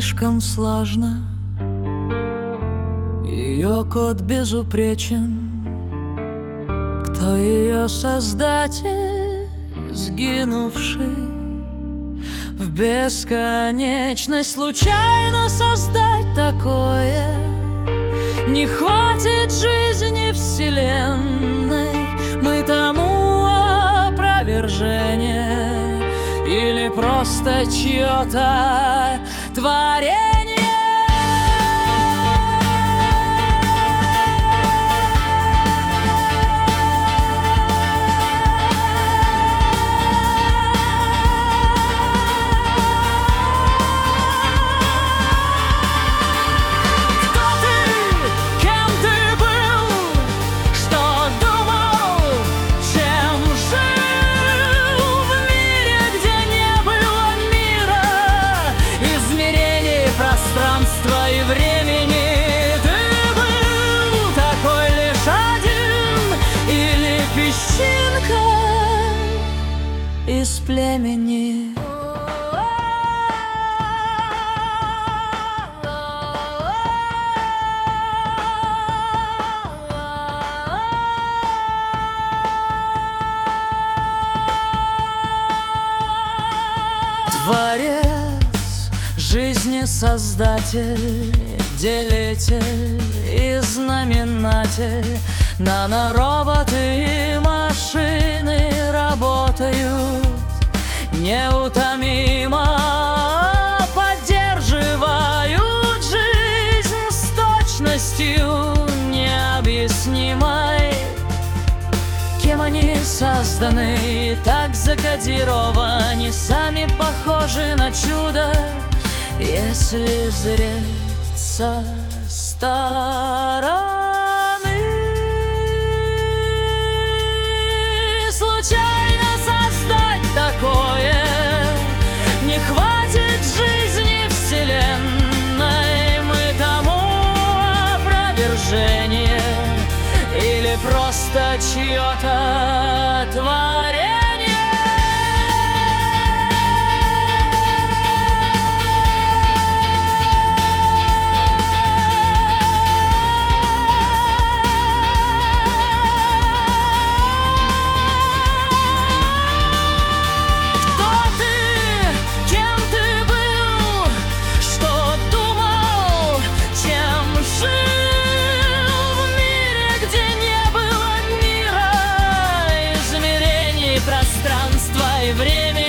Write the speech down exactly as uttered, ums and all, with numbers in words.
слишком сложно, ее код безупречен. Кто ее создатель, сгинувший в бесконечность? Случайно создать такое не хватит жизни вселенной. Мы тому опровержение или просто чье-то творение? Пространства и времени. Ты был такой лишь один или песчинка из племени? Творец жизни, создатель, делитель и знаменатель. Нанороботы и машины работают неутомимо, поддерживают жизнь с точностью необъяснимой. Кем они созданы, так закодированы, сами похожи на чудо, если зреть со стороны. Случайно создать такое не хватит жизни вселенной. Мы тому опровержение или просто чье-то творение? Пространство и время.